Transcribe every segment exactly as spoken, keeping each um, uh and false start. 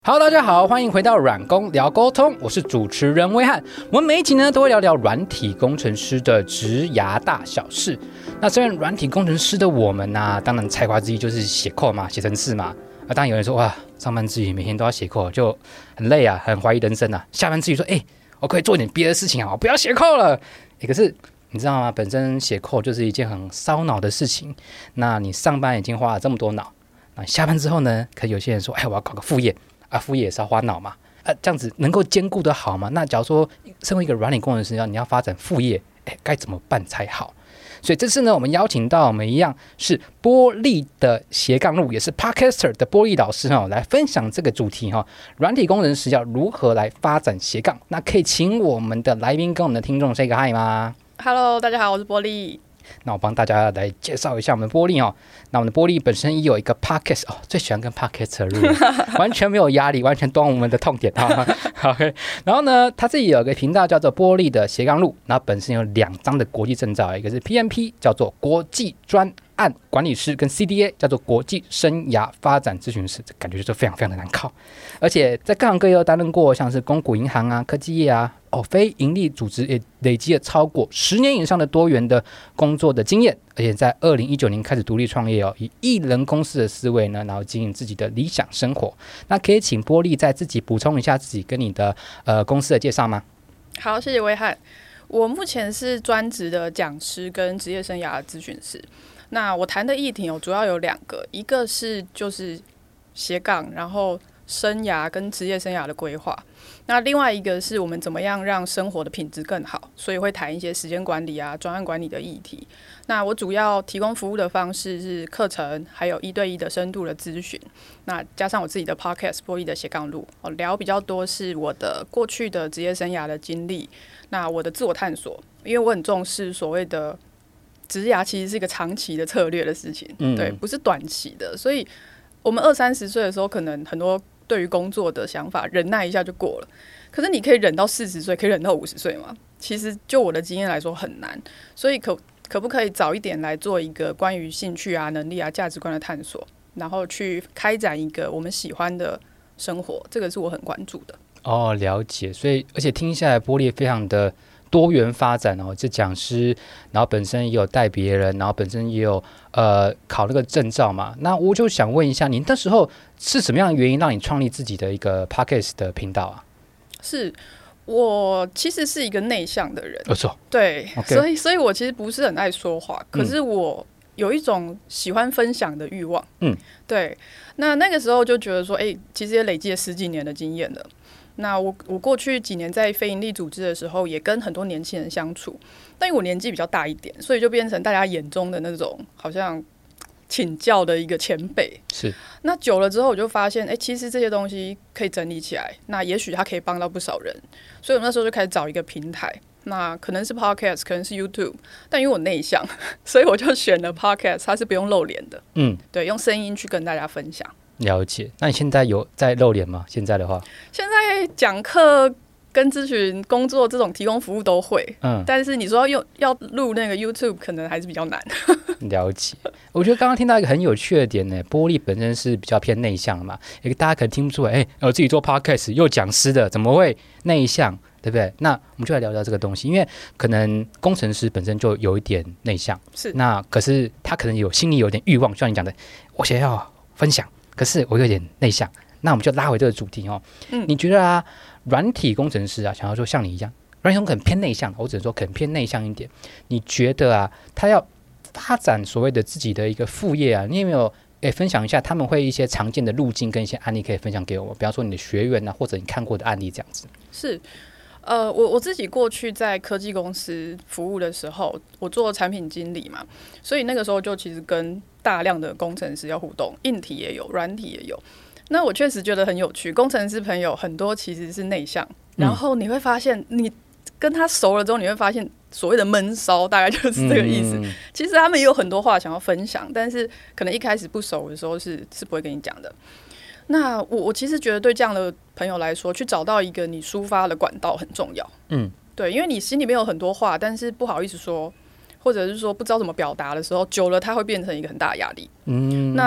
Hello， 大家好，欢迎回到软工聊沟通，我是主持人威翰。我们每一集呢都会聊聊软体工程师的职涯大小事。那虽然软体工程师的我们啊，当然才华之一就是写 code 嘛，写程式嘛。啊，当然有人说哇，上班之余每天都要写 code，就很累啊，很怀疑人生啊。下班之余说，哎、欸，我可以做点别的事情啊，我不要写 code 了。欸、可是你知道吗？本身写 code 就是一件很烧脑的事情。那你上班已经花了这么多脑，那下班之后呢，可能有些人说，哎，我要搞个副业。啊，副业也是要花脑嘛，啊，这样子能够兼顾得好吗？那假如说身为一个软体工程师，你要发展副业，哎，该怎么办才好？所以这次呢，我们邀请到我们一样是波力的斜杠路，也是 Podcaster 的波力老师哈、哦，来分享这个主题哈、哦，软体工程师要如何来发展斜杠？那可以请我们的来宾跟我们的听众 say 个 hi 吗 ？Hello， 大家好，我是波力。 那我帮大家来介绍一下我们的波力哦。那我们的波力本身也有一个 podcast 哦，最喜欢跟 podcast 录，完全没有压力，完全懂我们的痛点啊。OK， 然后呢，他自己有一个频道叫做波力的斜杠路，然后本身有两张的国际证照，一个是 P M P 叫做国际专案管理师，跟 C D A 叫做国际生涯发展咨询师，这感觉就是非常非常的难考。而且在各行各业都担任过，像是公股银行啊、科技业啊。哦，非营利组织也累积了超过十年以上的多元的工作的经验，而且在二零一九年开始独立创业哦，以艺人公司的思维呢，然后经营自己的理想生活。那可以请波力再自己补充一下自己跟你的呃公司的介绍吗？ 好，谢谢威翰。我目前是专职的讲师跟职业生涯咨询师。那我谈的议题哦，主要有两个，一个是就是斜杠，然后生涯跟职业生涯的规划。那另外一个是我们怎么样让生活的品质更好，所以会谈一些时间管理啊、专案管理的议题。那我主要提供服务的方式是课程，还有一对一的深度的咨询。那加上我自己的 podcast 波力的斜杠路，我聊比较多是我的过去的职业生涯的经历，那我的自我探索，因为我很重视所谓的职涯其实是一个长期的策略的事情，嗯、对，不是短期的。所以我们二三十岁的时候，可能很多对于工作的想法忍耐一下就过了，可是你可以忍到四十岁，可以忍到五十岁吗？其实就我的经验来说很难，所以可可不可以早一点来做一个关于兴趣啊、能力啊、价值观的探索，然后去开展一个我们喜欢的生活，这个是我很关注的。 哦，了解。所以而且听下来，波力非常的多元发展哦，这讲师，然后本身也有带别人，然后本身也有呃考那个证照嘛。那我就想问一下，你那时候是什么样的原因让你创立自己的一个 podcast 的频道啊？ 是我其实是一个内向的人， 没错， 对， okay. 所以所以我其实不是很爱说话，可是我有一种喜欢分享的欲望，嗯，对。那那个时候就觉得说，哎、欸，其实也累积了十几年的经验了。那我我过去几年在非营利组织的时候，也跟很多年轻人相处，但因为我年纪比较大一点，所以就变成大家眼中的那种好像请教的一个前辈。 是。 那久了之后，我就发现，哎、欸，其实这些东西可以整理起来，那也许它可以帮到不少人。所以我那时候就开始找一个平台，那可能是 Podcast， 可能是 YouTube， 但因为我内向，所以我就选了 Podcast， 它是不用露脸的，嗯，对，用声音去跟大家分享。 了解。那你现在有在露脸吗？现在的话， 现在讲课跟咨询工作这种提供服务都会，嗯，但是你说要要录那个 YouTube 可能还是比较难。 了解。我觉得刚刚听到一个很有趣的点呢，波力本身是比较偏内向的嘛，大家可能听不出来，哎、欸，我自己做 Podcast 又讲师的，怎么会内向？对不对？那我们就来聊聊这个东西，因为可能工程师本身就有一点内向， 是那可是他可能有心里有点欲望，就像你讲的，我想要分享，可是我有点内向。那我们就拉回这个主题哦。嗯，你觉得啊，软体工程师啊，想要说像你一样，软体工程师可能偏内向，我只能说可能偏内向一点。你觉得啊，他要发展所谓的自己的一个副业啊，你有没有诶分享一下他们会一些常见的路径跟一些案例可以分享给我们？比方说你的学员啊，或者你看过的案例这样子。 是。呃，我我自己过去在科技公司服务的时候，我做产品经理嘛，所以那个时候就其实跟大量的工程师要互动，硬体也有，软体也有。那我确实觉得很有趣，工程师朋友很多其实是内向，然后你会发现，你跟他熟了之后，你会发现所谓的闷骚大概就是这个意思。嗯、其实他们也有很多话想要分享，但是可能一开始不熟的时候是是不会跟你讲的。那我我其实觉得对这样的朋友来说，去找到一个你抒发的管道很重要。嗯，对，因为你心里面有很多话，但是不好意思说，或者是说不知道怎么表达的时候，久了它会变成一个很大的压力。嗯，那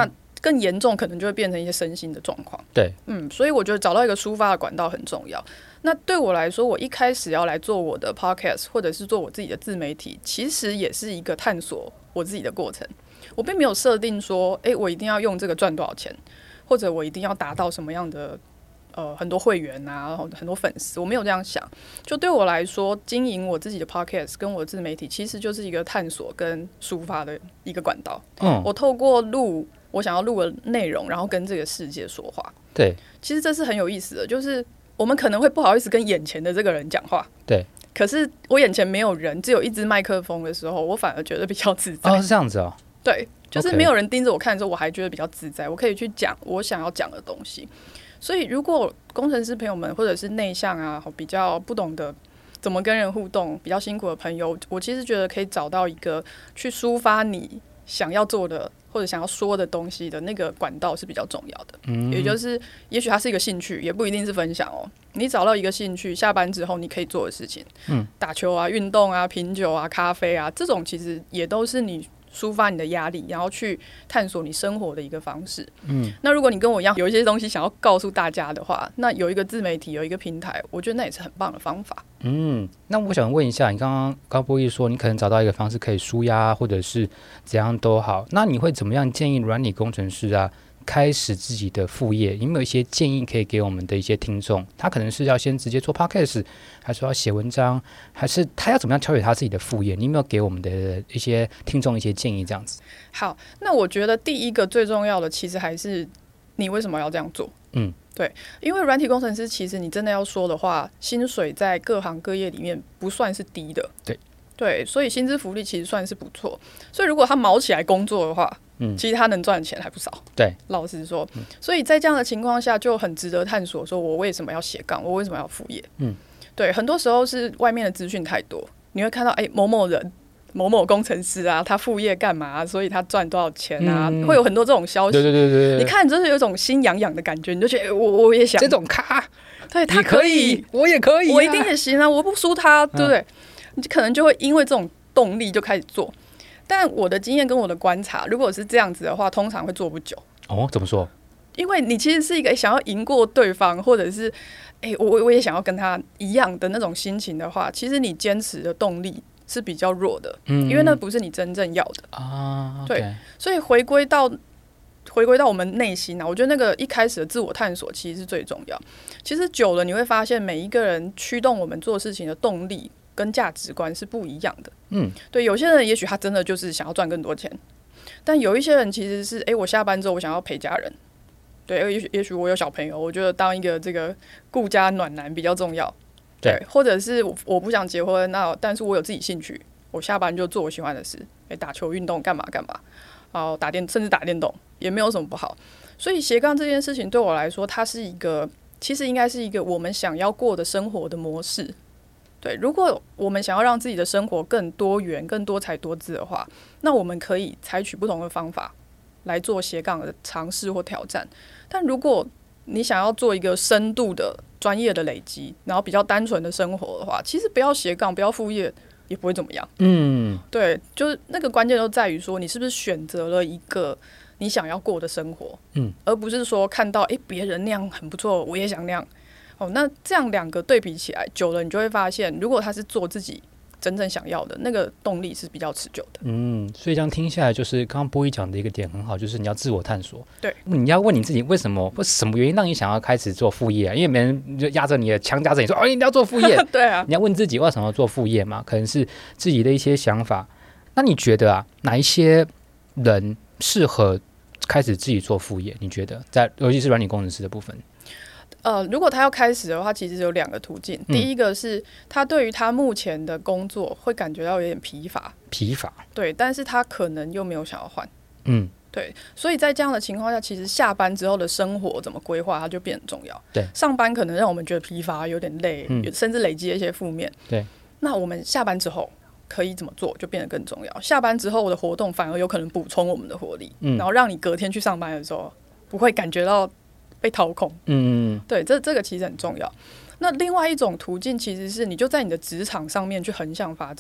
更严重可能就会变成一些身心的状况。 对， 嗯，所以我觉得找到一个抒发的管道很重要。那对我来说，我一开始要来做我的 podcast 或者是做我自己的自媒体，其实也是一个探索我自己的过程。我并没有设定说，哎，我一定要用这个赚多少钱，或者我一定要达到什么样的呃很多会员啊，很多粉丝，我没有这样想。就对我来说，经营我自己的 podcast 跟我的自媒体，其实就是一个探索跟抒发的一个管道。嗯，我透过录我想要录的内容，然后跟这个世界说话。 对， 其实这是很有意思的，就是我们可能会不好意思跟眼前的这个人讲话。 对。 可是我眼前没有人，只有一支麦克风的时候，我反而觉得比较自在。 哦，是这样子哦。 对，就是没有人盯着我看的时候，我还觉得比较自在，我可以去讲我想要讲的东西。所以，如果工程师朋友们或者是内向啊，比较不懂得怎么跟人互动，比较辛苦的朋友，我其实觉得可以找到一个去抒发你想要做的或者想要说的东西的那个管道是比较重要的。嗯，也就是也许它是一个兴趣，也不一定是分享哦。你找到一个兴趣，下班之后你可以做的事情，嗯，打球啊、运动啊、品酒啊、咖啡啊，这种其实也都是你抒发你的压力，然后去探索你生活的一个方式。嗯，那如果你跟我一样有一些东西想要告诉大家的话，那有一个自媒体，有一个平台，我觉得那也是很棒的方法。 嗯，那我想问一下，你刚刚高波一说，你可能找到一个方式可以抒压，或者是怎样都好，那你会怎么样建议软体工程师啊？开始自己的副业，有没有一些建议可以给我们的一些听众？他可能是要先直接做 podcast， 还是要写文章，还是他要怎么样挑选他自己的副业？你有没有给我们的一些听众一些建议？这样子。 好，那我觉得第一个最重要的，其实还是你为什么要这样做？嗯，对，因为软体工程师，其实你真的要说的话，薪水在各行各业里面不算是低的。 对。 对，所以薪资福利其实算是不错。所以如果他毛起来工作的话，嗯，其实他能赚的钱还不少。 对， 老实说，嗯，所以在这样的情况下，就很值得探索，说我为什么要斜杠，我为什么要副业？嗯，对，很多时候是外面的资讯太多，你会看到，哎、欸，某某人、某某工程师啊，他副业干嘛、啊，所以他赚多少钱啊、嗯，会有很多这种消息。 对对对 对, 对， 你看，就是有一种心痒痒的感觉，你就觉得、欸、我我也想这种咖， 对他可以， 我也可以、啊， 我一定也行啊，我不输他，对不对？嗯，你可能就会因为这种动力就开始做，但我的经验跟我的观察，如果是这样子的话，通常会做不久。 哦，怎么说？ 因为你其实是一个想要赢过对方，或者是哎、欸，我我也想要跟他一样的那种心情的话，其实你坚持的动力是比较弱的，嗯，因为那不是你真正要的啊。Okay. 对，所以回归到回归到我们内心啊，我觉得那个一开始的自我探索其实是最重要。其实久了你会发现，每一个人驱动我们做事情的动力跟价值观是不一样的。嗯，对，有些人也许他真的就是想要赚更多钱，但有一些人其实是，哎、欸，我下班之后我想要陪家人。对，也许也许我有小朋友，我觉得当一个这个顾家暖男比较重要。对，对，或者是我我不想结婚，那但是我有自己兴趣，我下班就做我喜欢的事，哎，打球、运动，干嘛干嘛，然后打电甚至打电动也没有什么不好。所以斜杠这件事情对我来说，它是一个其实应该是一个我们想要过的生活的模式。对，如果我们想要让自己的生活更多元、更多彩多姿的话，那我们可以采取不同的方法来做斜杠的尝试或挑战。但如果你想要做一个深度的专业的累积，然后比较单纯的生活的话，其实不要斜杠，不要副业，也不会怎么样。嗯，对，就是那个关键都在于说，你是不是选择了一个你想要过的生活，嗯，而不是说看到哎别人那样很不错，我也想那样。哦，那这样两个对比起来，久了你就会发现，如果他是做自己真正想要的，那个动力是比较持久的。嗯， 所以这样听下来，就是刚刚波一讲的一个点很好，就是你要自我探索。 对， 你要问你自己为什么或什么原因让你想要开始做副业、啊？因为没人就压着你的，强加着你说哦，你一定要做副业。 对啊， 你要问自己为什么要做副业嘛？可能是自己的一些想法。那你觉得啊，哪一些人适合开始自己做副业？你觉得在尤其是软体工程师的部分？ 呃，如果他要开始的话，其实有两个途径。嗯、第一个是他对于他目前的工作会感觉到有点疲乏， 疲乏， 对，但是他可能又没有想要换，嗯，对，所以在这样的情况下，其实下班之后的生活怎么规划，它就变很重要。 对， 上班可能让我们觉得疲乏，有点累，嗯、甚至累积一些负面。 对， 那我们下班之后可以怎么做，就变得更重要。下班之后的活动反而有可能补充我们的活力，嗯、然后让你隔天去上班的时候不会感觉到被掏空。嗯，对，这这个其实很重要。那另外一种途径其实是你就在你的职场上面去横向发展。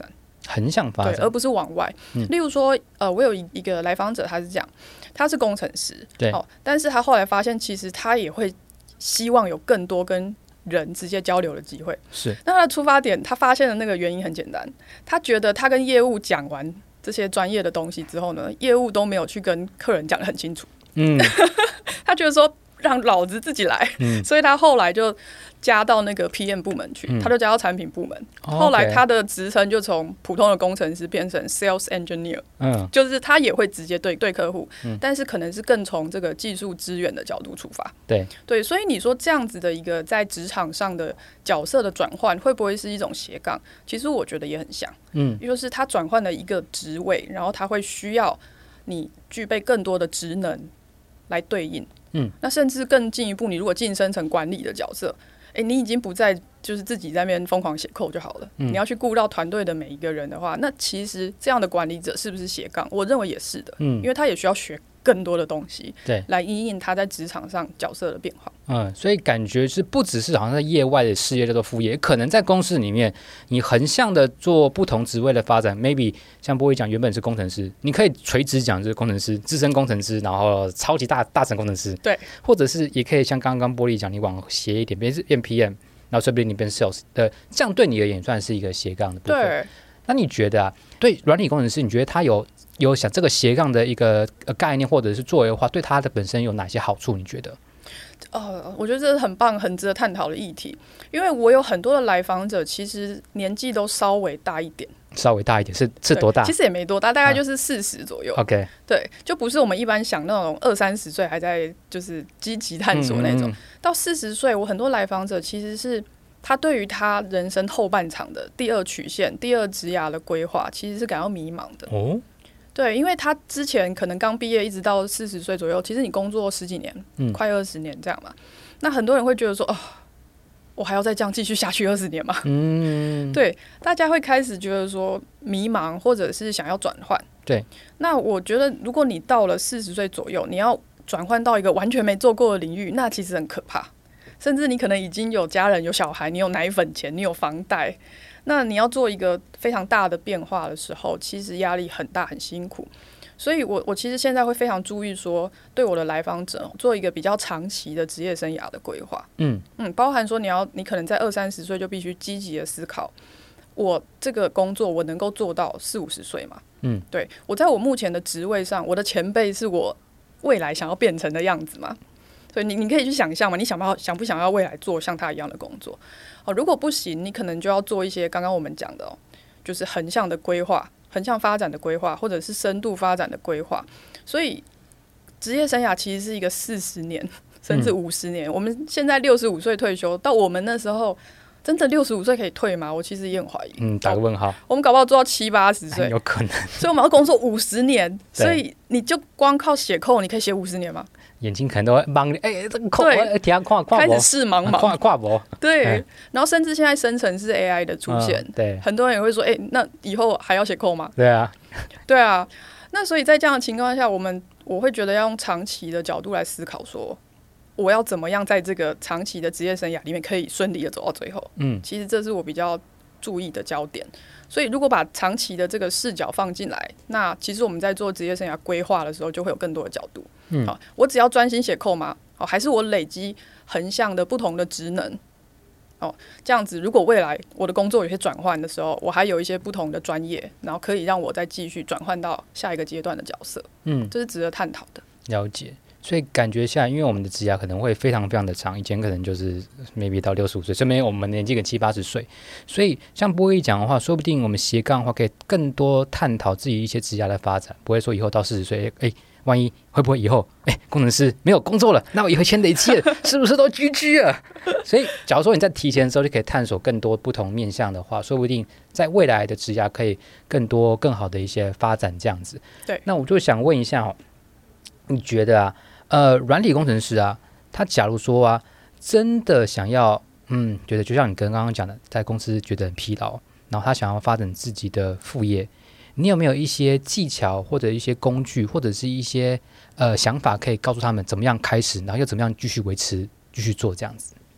横向发展， 对，而不是往外。嗯、例如说，呃，我有一个来访者，他是这样，他是工程师， 对， 哦，但是他后来发现，其实他也会希望有更多跟人直接交流的机会。 是， 那他的出发点，他发现的那个原因很简单，他觉得他跟业务讲完这些专业的东西之后呢，业务都没有去跟客人讲得很清楚。嗯，他觉得说让老子自己来，嗯、所以他后来就加到那个 P M 部门去，嗯、他就加到产品部门。哦、后来他的职称就从普通的工程师变成 Sales Engineer，嗯，就是他也会直接对对客户，嗯、但是可能是更从这个技术资源的角度出发。 对对，所以你说这样子的一个在职场上的角色的转换，会不会是一种斜杠？其实我觉得也很像，嗯，就是他转换了一个职位，然后他会需要你具备更多的职能来对应。嗯，那甚至更进一步，你如果晋升成管理的角色，哎、欸，你已经不再就是自己在那边疯狂写扣就好了，嗯、你要去顾到团队的每一个人的话，那其实这样的管理者是不是斜杠？我认为也是的，嗯，因为他也需要学更多的东西，对，来因应他在职场上角色的变化。 嗯，所以感觉是不只是好像在业外的事业叫做副业，可能在公司里面，你横向的做不同职位的发展 ，maybe 像波一讲，原本是工程师，你可以垂直讲就是工程师、资深工程师，然后超级大大神工程师， 对， 或者是也可以像刚刚波利讲，你往斜一点，变变 P M， 然后说不定你变 sales， 呃，这样对你而言算是一个斜杠的部分。 对， 那你觉得啊，对软体工程师，你觉得他有有想这个斜杠的一个概念或者是作为的话，对他的本身有哪些好处？你觉得？ 呃，我觉得这是很棒、很值得探讨的议题，因为我有很多的来访者，其实年纪都稍微大一点， 稍微大一点是是多大？ 其实也没多大，大概就是四十左右。 OK，、嗯、 对，就不是我们一般想那种二三十岁还在就是积极探索那种。嗯嗯嗯到四十岁，我很多来访者其实是他对于他人生后半场的第二曲线、第二职涯的规划，其实是感到迷茫的。哦。对，因为他之前可能刚毕业，一直到四十岁左右，其实你工作十几年，嗯、快二十年这样嘛。那很多人会觉得说，哦，我还要再这样继续下去二十年吗？嗯，对，大家会开始觉得说迷茫，或者是想要转换。 对， 那我觉得如果你到了四十岁左右，你要转换到一个完全没做过的领域，那其实很可怕。甚至你可能已经有家人、有小孩，你有奶粉钱，你有房贷。那你要做一个非常大的变化的时候，其实压力很大，很辛苦。所以我我其实现在会非常注意说，对我的来访者做一个比较长期的职业生涯的规划。嗯嗯，包含说你要你可能在二三十岁就必须积极的思考，我这个工作我能够做到四五十岁嘛？嗯，对，我在我目前的职位上，我的前辈是我未来想要变成的样子嘛？所以你你可以去想象嘛，你想不要想不想要未来做像他一样的工作？哦，如果不行，你可能就要做一些刚刚我们讲的哦，就是横向的规划、横向发展的规划，或者是深度发展的规划。所以职业生涯其实是一个四十年甚至五十年。嗯、我们现在六十五岁退休，到我们那时候真的六十五岁可以退吗？我其实也很怀疑。嗯， 打个问号。 我们搞不好做到七八十岁， 有可能。 所以我们要工作五十年，所以你就光靠写扣，你可以写五十年吗？ 眼睛可能都会盲，哎、欸，这个扣，哎，听看看， 开始视茫茫， 看看不， 对，嗯、然后甚至现在生成式 A I 的出现，嗯、对，很多人也会说，哎、欸，那以后还要写扣吗？ 对啊， 对啊，那所以在这样的情况下，我们我会觉得要用长期的角度来思考说，说我要怎么样在这个长期的职业生涯里面可以顺利的走到最后。嗯，其实这是我比较注意的焦点。所以如果把长期的这个视角放进来，那其实我们在做职业生涯规划的时候，就会有更多的角度。嗯，好，我只要专心写扣吗？好，还是我累积横向的不同的职能？哦，这样子，如果未来我的工作有些转换的时候，我还有一些不同的专业，然后可以让我再继续转换到下一个阶段的角色。嗯，这是值得探讨的。 了解。所以感觉下来，因为我们的职涯可能会非常非常的长，以前可能就是 maybe 到六十五岁，这边我们年纪可能七八十岁，所以像波一讲的话，说不定我们斜杠的话，可以更多探讨自己一些职涯的发展，不会说以后到四十岁，哎，万一会不会以后，哎，工程师没有工作了，那我以后钱累积了，是不是都 G G 了？所以，假如说你在提前的时候就可以探索更多不同面向的话，说不定在未来的职涯可以更多更好的一些发展，这样子。 对， 那我就想问一下哦，你觉得啊？呃，软体工程师啊，他假如说啊，真的想要，嗯，觉得就像你刚刚讲的，在公司觉得很疲劳，然后他想要发展自己的副业，你有没有一些技巧或者一些工具，或者是一些呃想法，可以告诉他们怎么样开始，然后又怎么样继续维持、继续做这样子？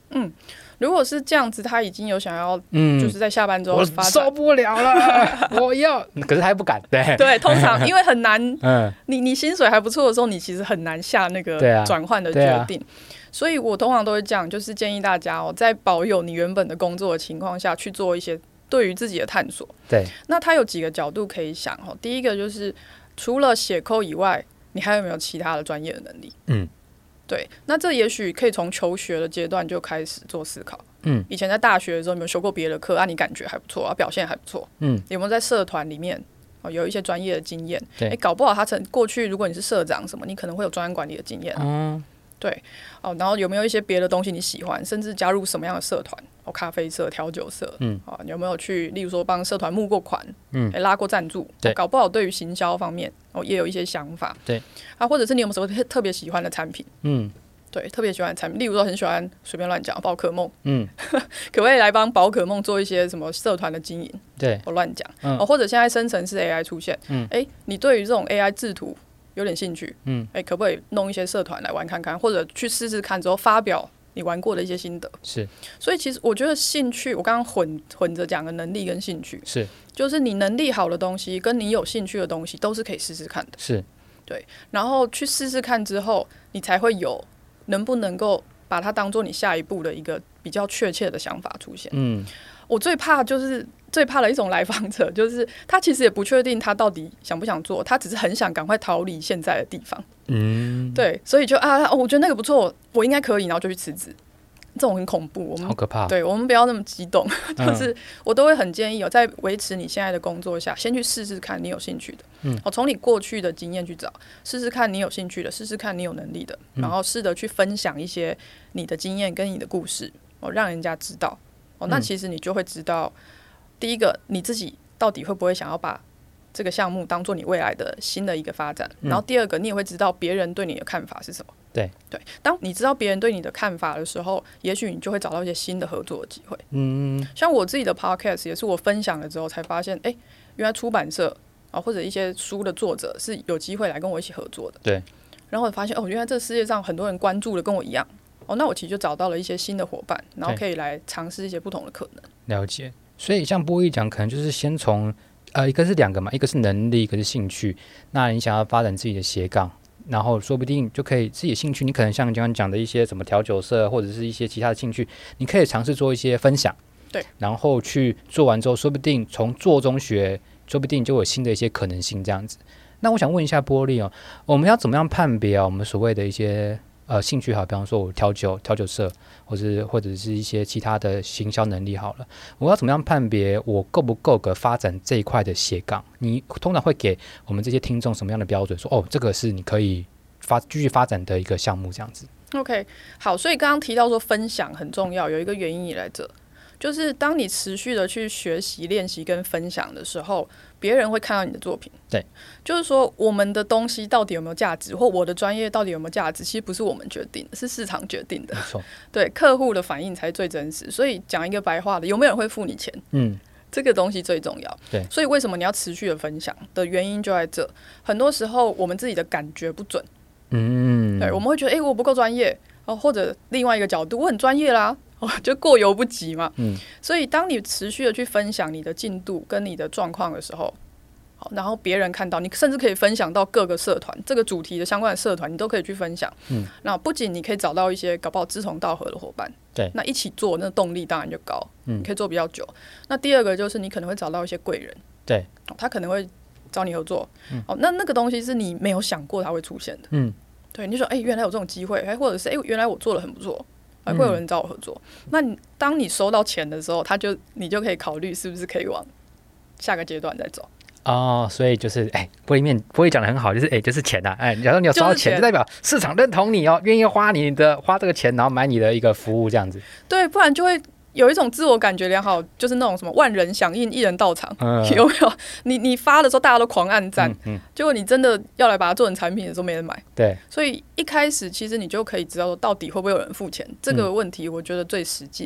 嗯，如果是这样子，他已经有想要，嗯，就是在下班之后发展， 我受不了了，我要，可是他又不敢，对对，通常因为很难，嗯，你你薪水还不错的时候，你其实很难下那个转换的决定，啊啊、所以我通常都会这样，就是建议大家哦，在保有你原本的工作的情况下去做一些对于自己的探索。 对， 那他有几个角度可以想哦，第一个就是除了写code以外，你还有没有其他的专业的能力？嗯。对，那这也许可以从求学的阶段就开始做思考。嗯，以前在大学的时候，有没有修过别的课啊？你感觉还不错啊，表现还不错。嗯，有没有在社团里面、哦、有一些专业的经验？哎，搞不好他曾过去，如果你是社长什么，你可能会有专案管理的经验、啊。嗯，对哦，然后有没有一些别的东西你喜欢，甚至加入什么样的社团？哦，咖啡社、调酒社。嗯，啊、哦，有没有去，例如说帮社团募过款？嗯，拉过赞助？对、哦，搞不好对于行销方面哦也有一些想法。对，啊，或者是你有没有什么特别喜欢的产品？嗯。对，特别喜欢的产品，例如说很喜欢随便乱讲宝可梦，嗯，可不可以来帮宝可梦做一些什么社团的经营？对，我乱讲、嗯哦，或者现在生成式 A I 出现，嗯，哎，你对于这种 A I 制图有点兴趣，嗯，哎，可不可以弄一些社团来玩看看，或者去试试看之后发表你玩过的一些心得？是，所以其实我觉得兴趣，我刚刚混混着讲的能力跟兴趣，是，就是你能力好的东西跟你有兴趣的东西都是可以试试看的，是，对，然后去试试看之后，你才会有。能不能够把它当做你下一步的一个比较确切的想法出现？嗯，我最怕就是最怕的一种来访者，就是他其实也不确定他到底想不想做，他只是很想赶快逃离现在的地方。嗯，对，所以就啊，我觉得那个不错，我应该可以，然后就去辞职。这种很恐怖，我们好可怕。 对，我们不要那么激动，就是我都会很建议有在维持你现在的工作下，先去试试看你有兴趣的，嗯，我从你过去的经验去找，试试看你有兴趣的，试试看你有能力的，然后试着去分享一些你的经验跟你的故事，哦，让人家知道，哦，那其实你就会知道，第一个你自己到底会不会想要把这个项目当做你未来的新的一个发展，然后第二个你也会知道别人对你的看法是什么。对对，当你知道别人对你的看法的时候，也许你就会找到一些新的合作的机会。嗯，像我自己的 podcast 也是我分享了之后才发现，哎，原来出版社啊或者一些书的作者是有机会来跟我一起合作的。对，然后我发现哦，原来这世界上很多人关注的跟我一样。哦，那我其实就找到了一些新的伙伴，然后可以来尝试一些不同的可能。 了解，所以像波一讲，可能就是先从呃，一个是两个嘛，一个是能力，一个是兴趣。那你想要发展自己的斜杠。然后说不定就可以自己的兴趣，你可能像刚刚讲的一些什么调酒社或者是一些其他的兴趣，你可以尝试做一些分享，对，然后去做完之后，说不定从做中学，说不定就有新的一些可能性这样子。那我想问一下波莉哦，我们要怎么样判别啊？我们所谓的一些呃兴趣好，比方说我调酒调酒社，或是或者是一些其他的行销能力好了，我要怎么样判别我够不够格发展这一块的斜杠？你通常会给我们这些听众什么样的标准？说哦，这个是你可以发继续发展的一个项目，这样子。 OK， 好，所以刚刚提到说分享很重要，有一个原因也来这，就是当你持续的去学习、练习跟分享的时候，别人会看到你的作品。对，就是说我们的东西到底有没有价值，或我的专业到底有没有价值，其实不是我们决定的，是市场决定的。没错，对，客户的反应才最真实。所以讲一个白话的，有没有人会付你钱？嗯，这个东西最重要。对，所以为什么你要持续的分享的原因就在这。很多时候我们自己的感觉不准。嗯，对，我们会觉得哎、欸，我不够专业哦，或者另外一个角度，我很专业啦。哦，就过犹不及嘛。嗯，所以当你持续的去分享你的进度跟你的状况的时候，好，然后别人看到你，甚至可以分享到各个社团，这个主题的相关的社团，你都可以去分享。嗯，那不仅你可以找到一些搞不好志同道合的伙伴，对，那一起做，那动力当然就高，嗯，可以做比较久。那第二个就是你可能会找到一些贵人，对，哦，他可能会找你合作。嗯，哦，那那个东西是你没有想过它会出现的。嗯，对，你就说哎、欸，原来有这种机会，哎，或者是哎、欸，原来我做得很不错。还会有人找我合作，嗯、那你当你收到钱的时候，他就你就可以考虑是不是可以往下个阶段再走。 哦，所以就是哎，玻璃面玻璃讲得很好，就是哎，就是钱呐、啊，哎，假如你有收到钱，就代表市场认同你哦，愿意花你的花这个钱，然后买你的一个服务这样子。 对，不然就会有一种自我感觉良好，就是那种什么万人响应，一人到场，嗯、有没有？你你发的时候大家都狂按赞，嗯嗯、结果你真的要来把它做成产品的时候没人买。对，所以一开始其实你就可以知道说到底会不会有人付钱，这个问题我觉得最实际啦。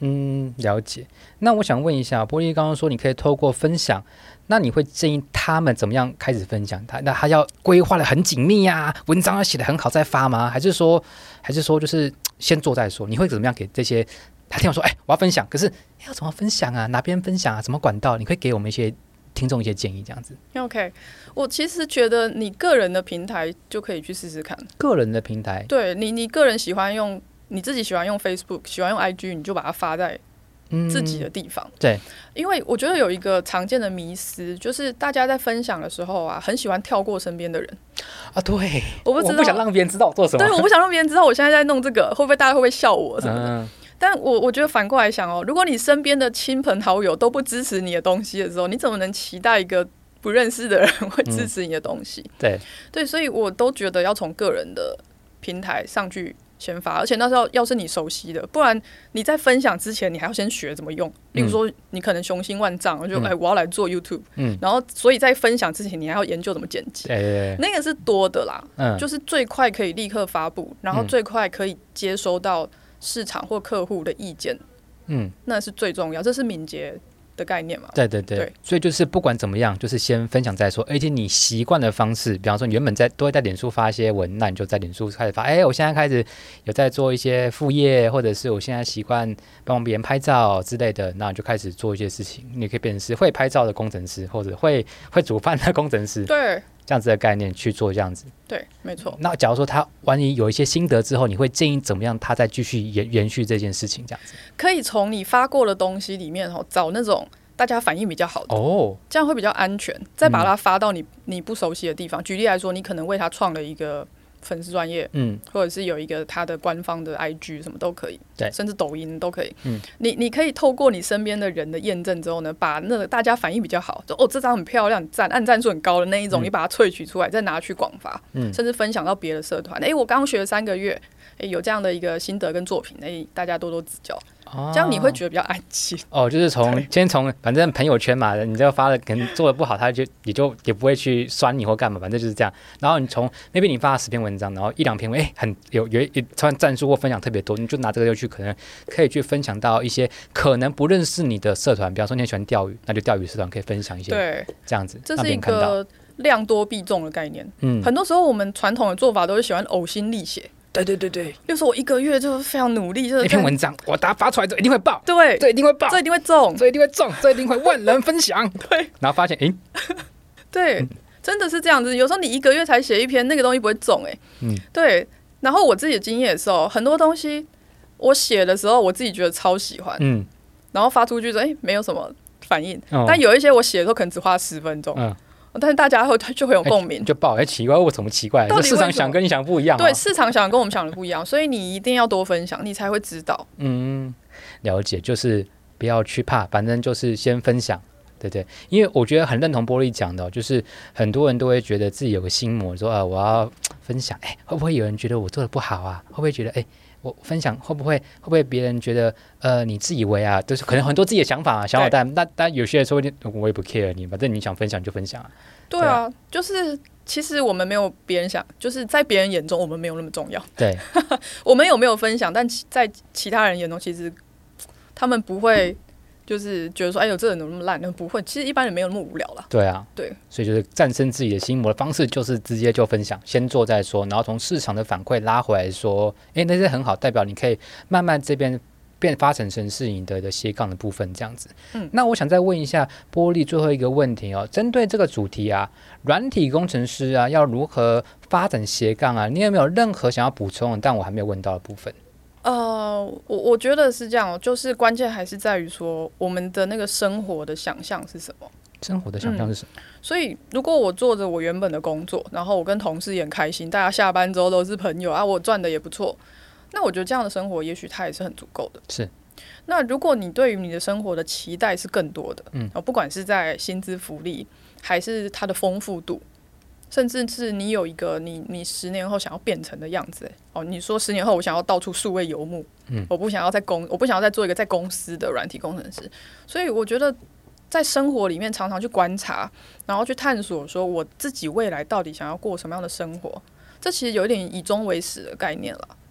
嗯，了解。那我想问一下，波莉刚刚说你可以透过分享，那你会建议他们怎么样开始分享？他那他要规划的很紧密啊，文章要写的很好再发吗？还是说，还是说就是先做再说？你会怎么样给这些他听我说，哎、欸，我要分享，可是要怎么分享啊？哪边分享啊？怎么管道？你可以给我们一些听众一些建议，这样子。 OK， 我其实觉得你个人的平台就可以去试试看。 个人的平台， 对你，你个人喜欢用。你自己喜欢用 Facebook， 喜欢用 I G， 你就把它发在自己的地方。嗯、 对， 因为我觉得有一个常见的迷思，就是大家在分享的时候啊，很喜欢跳过身边的人啊。对， 我不知道， 我不想让别人知道我做什么。 对，我不想让别人知道我现在在弄这个，会不会大家会不会笑我什么的？嗯、但我我觉得反过来想哦，如果你身边的亲朋好友都不支持你的东西的时候，你怎么能期待一个不认识的人会支持你的东西？嗯、 对对，所以我都觉得要从个人的平台上去先发，而且那时候要是你熟悉的，不然你在分享之前，你还要先学怎么用。例如说，你可能雄心万丈，就哎、欸，我要来做 YouTube，嗯，然后所以在分享之前，你还要研究怎么剪辑， 对对对， 那个是多的啦， 嗯， 就是最快可以立刻发布，然后最快可以接收到市场或客户的意见，嗯，那是最重要，这是敏捷的概念嘛。 对对 对, 对，所以就是不管怎么样，就是先分享再说。而且你习惯的方式，比方说你原本在都会在脸书发一些文，那你就在脸书开始发。哎，我现在开始有在做一些副业，或者是我现在习惯帮别人拍照之类的，那你就开始做一些事情。你可以变成是会拍照的工程师，或者会会煮饭的工程师。 对。 这样子的概念去做这样子， 对，没错。 那假如说他万一有一些心得之后，你会建议怎么样他再继续延延续这件事情？这样子可以从你发过的东西里面找那种大家反应比较好的哦，这样会比较安全。再把它发到你你不熟悉的地方。举例来说，你可能为他创了一个粉丝专页，嗯，或者是有一个他的官方的 I G 什么都可以，对，甚至抖音都可以。嗯，你你可以透过你身边的人的验证之后呢，把那个大家反应比较好，就哦这张很漂亮，赞，按赞数很高的那一种，嗯、你把它萃取出来，再拿去广发，嗯，甚至分享到别的社团。哎，我刚学了三个月，哎，有这样的一个心得跟作品，哎，大家多多指教。这样你会觉得比较安心哦，就是从先从反正朋友圈嘛，你这个发的可能做的不好，他就也就也不会去酸你或干嘛，反正就是这样。然后你从那边你发十篇文章，然后一两篇哎很有有一突然赞数或分享特别多，你就拿这个就去可能可以去分享到一些可能不认识你的社团，比方说你很喜欢钓鱼，那就钓鱼社团可以分享一些，对，这样子， 这是一个量多必中的概念。嗯，很多时候我们传统的做法都是喜欢呕心沥血。 对对对对， 例如说我一个月就非常努力，就是一篇文章我打发出来之后一定会爆， 对， 这一定会爆， 这一定会中， 这一定会中，这一定会万人分享， 对， 然后发现，哎， 对、嗯，真的是这样子。有时候你一个月才写一篇，那个东西不会中、欸，哎，嗯，对。然后我自己的经验也是哦，很多东西我写的时候，我自己觉得超喜欢，嗯，然后发出去说，哎、欸，没有什么反应，哦、但有一些我写的时候可能只花十分钟，嗯。但是大家会就会有共鸣、欸， 就爆哎、欸、奇怪，为什么奇怪？这市场想跟你想不一样、啊。 对，市场想跟我们想的不一样，所以你一定要多分享，你才会知道。 嗯，了解，就是不要去怕，反正就是先分享，对对。因为我觉得很认同波莉讲的、哦，就是很多人都会觉得自己有个心魔，说啊我要分享，哎、欸，会不会有人觉得我做的不好啊？会不会觉得哎？欸我分享会不会会不会别人觉得呃你自以为啊，就是可能很多自己的想法啊想法，但但但有些人说我也不 care 你，反正你想分享就分享啊。 对啊，对啊，就是其实我们没有别人想，就是在别人眼中我们没有那么重要。对，我们有没有分享，但在其他人眼中，其实他们不会。就是觉得说，哎呦，这人怎么那么烂？不会，其实一般人没有那么无聊啦。 对啊， 对， 所以就是战胜自己的心魔的方式，就是直接就分享，先做再说，然后从市场的反馈拉回来说，哎，那些很好，代表你可以慢慢这边变发展成是你的的斜杠的部分，这样子。嗯，那我想再问一下波莉最后一个问题哦，针对这个主题啊，软体工程师啊，要如何发展斜杠啊？你有没有任何想要补充的，但我还没有问到的部分？ 呃，我我觉得是这样，就是关键还是在于说我们的那个生活的想象是什么。 生活的想象是什么、嗯？ 所以如果我做着我原本的工作，然后我跟同事也很开心，大家下班之后都是朋友啊，我赚的也不错，那我觉得这样的生活也许它也是很足够的。 是。 那如果你对于你的生活的期待是更多的，嗯，不管是在薪资福利，还是它的丰富度。甚至是你有一个你你十年后想要变成的样子，哦，你说十年后我想要到处数位游牧，嗯，我不想要在公，我不想要再做一个在公司的软体工程师，所以我觉得在生活里面常常去观察，然后去探索，说我自己未来到底想要过什么样的生活，这其实有一点以终为始的概念了。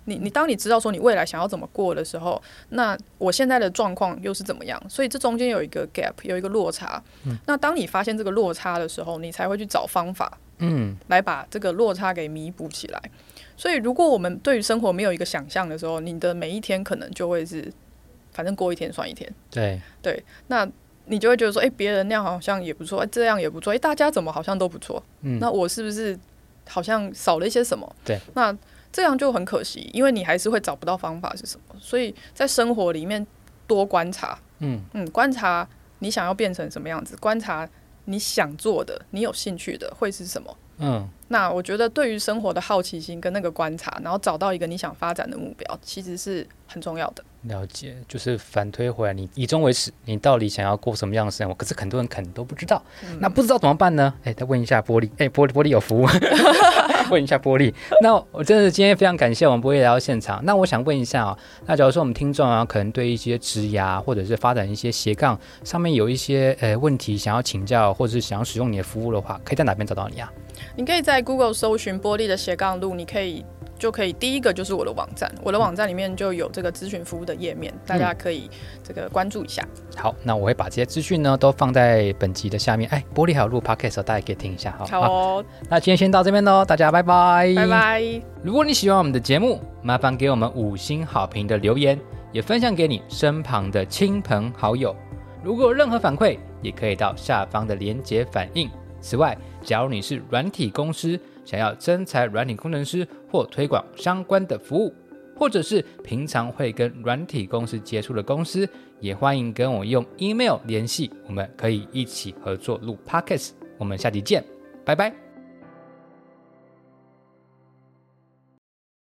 你你当你知道说你未来想要怎么过的时候，那我现在的状况又是怎么样？所以这中间有一个 gap， 有一个落差。嗯、那当你发现这个落差的时候，你才会去找方法，嗯，来把这个落差给弥补起来。所以如果我们对于生活没有一个想象的时候，你的每一天可能就会是，反正过一天算一天。 对对，那你就会觉得说，哎、欸，别人那样好像也不错，这样也不错，哎、欸，大家怎么好像都不错？嗯，那我是不是好像少了一些什么？ 对， 那这样就很可惜，因为你还是会找不到方法是什么。所以在生活里面多观察，嗯嗯，观察你想要变成什么样子，观察你想做的、你有兴趣的会是什么。嗯，那我觉得对于生活的好奇心跟那个观察，然后找到一个你想发展的目标，其实是很重要的。 了解，就是反推回来，你以终为始，你到底想要过什么样的生活？可是很多人可能都不知道，嗯、那不知道怎么办呢？哎，再问一下玻璃，哎，玻璃玻璃有服务，问一下玻璃。那我真的今天非常感谢我们玻璃来到现场。那我想问一下啊、哦，那假如说我们听众啊，可能对一些职涯或者是发展一些斜杠上面有一些呃问题想要请教，或者是想要使用你的服务的话，可以在哪边找到你啊？ 你可以在 Google 搜寻玻璃的斜杠路，你可以就可以第一个就是我的网站，我的网站里面就有这个咨询服务的页面，大家可以这个关注一下。 好，那我会把这些资讯呢都放在本集的下面。哎，玻璃还有录 podcast， 大家可以听一下。好， 好哦。 那今天先到这边喽，大家拜拜， 拜拜。 如果你喜欢我们的节目，麻烦给我们五星好评的留言，也分享给你身旁的亲朋好友。如果有任何反馈，也可以到下方的连结反映。此外，假如你是软体公司，想要征才软体工程师或推广相关的服务，或者是平常会跟软体公司接触的公司，也欢迎跟我用 email 联系，我们可以一起合作录 podcast。我们下集见，拜拜。